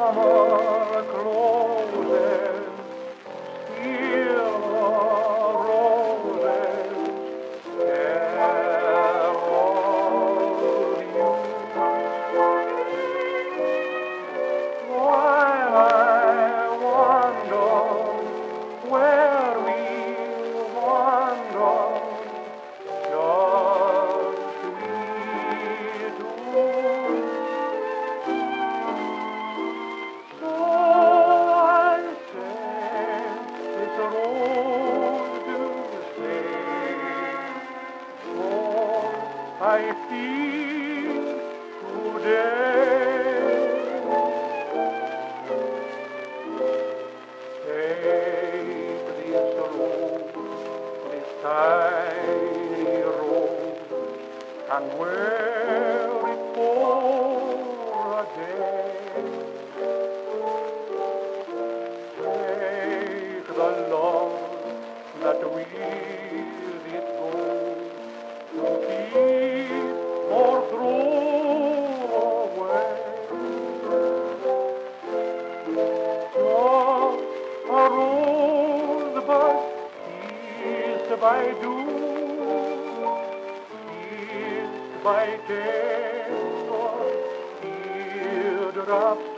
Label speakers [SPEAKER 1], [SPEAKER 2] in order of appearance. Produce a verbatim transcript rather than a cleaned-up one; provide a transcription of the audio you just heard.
[SPEAKER 1] summer closes, still roses carol you. While I wander where we wander, just we two. So I send this rose to stay, for I feel today. Take this rose, this tiny rose, and wear it for a day. Take the love that with it goes to keep or throw away. Just a rosebud kissed by dew, kissed by tender teardrops